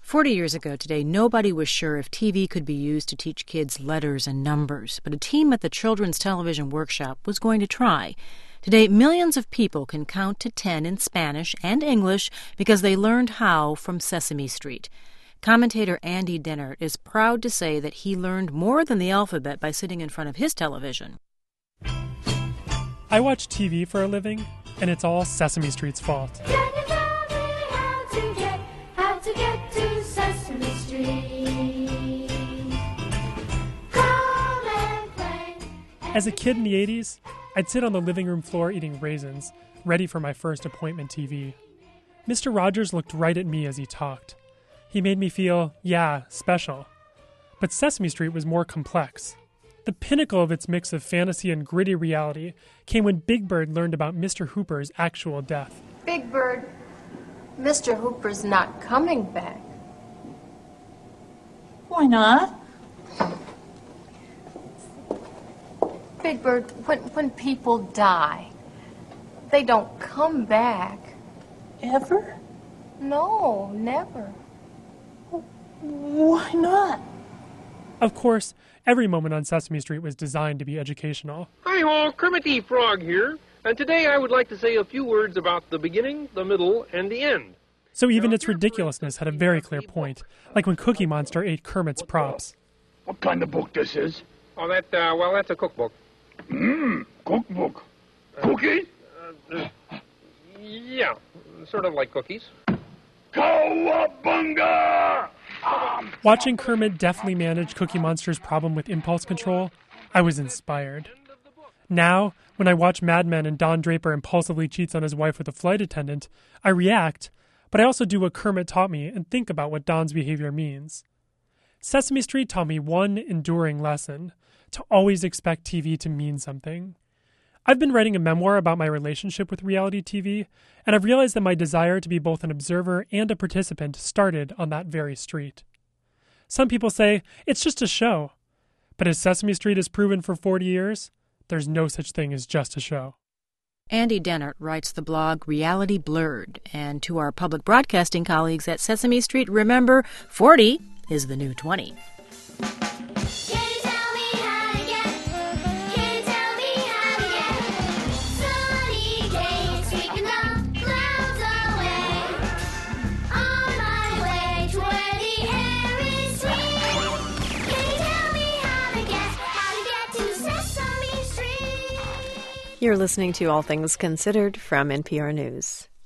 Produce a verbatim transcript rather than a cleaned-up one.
Forty years ago today, nobody was sure if T V could be used to teach kids letters and numbers, but a team at the Children's Television Workshop was going to try. Today, millions of people can count to ten in Spanish and English because they learned how from Sesame Street. Commentator Andy Dennert is proud to say that he learned more than the alphabet by sitting in front of his television. I watch T V for a living, and it's all Sesame Street's fault. Can you tell me how to get, how to get to Sesame Street? Come and play. As a kid in the eighties, I'd sit on the living room floor eating raisins, ready for my first appointment T V. Mister Rogers looked right at me as he talked. He made me feel, yeah, special. But Sesame Street was more complex. The pinnacle of its mix of fantasy and gritty reality came when Big Bird learned about Mister Hooper's actual death. Big Bird, Mister Hooper's not coming back. Why not? Big Bird, when, when people die, they don't come back. Ever? No, never. Why not? Of course, every moment on Sesame Street was designed to be educational. Hi-ho, Kermit the Frog here, and today I would like to say a few words about the beginning, the middle, and the end. So even its ridiculousness had a very clear point, like when Cookie Monster ate Kermit's props. What kind of book this is? Oh, that, uh, well, that's a cookbook. Mmm, cookbook. Cookie? Uh, uh, yeah, sort of like cookies. Cowabunga! Watching Kermit deftly manage Cookie Monster's problem with impulse control, I was inspired. Now, when I watch Mad Men and Don Draper impulsively cheats on his wife with a flight attendant, I react, but I also do what Kermit taught me and think about what Don's behavior means. Sesame Street taught me one enduring lesson, to always expect T V to mean something. I've been writing a memoir about my relationship with reality T V, and I've realized that my desire to be both an observer and a participant started on that very street. Some people say, it's just a show. But as Sesame Street has proven for forty years, there's no such thing as just a show. Andy Dennert writes the blog Reality Blurred, and to our public broadcasting colleagues at Sesame Street, remember, forty is the new twenty. You're listening to All Things Considered from N P R News.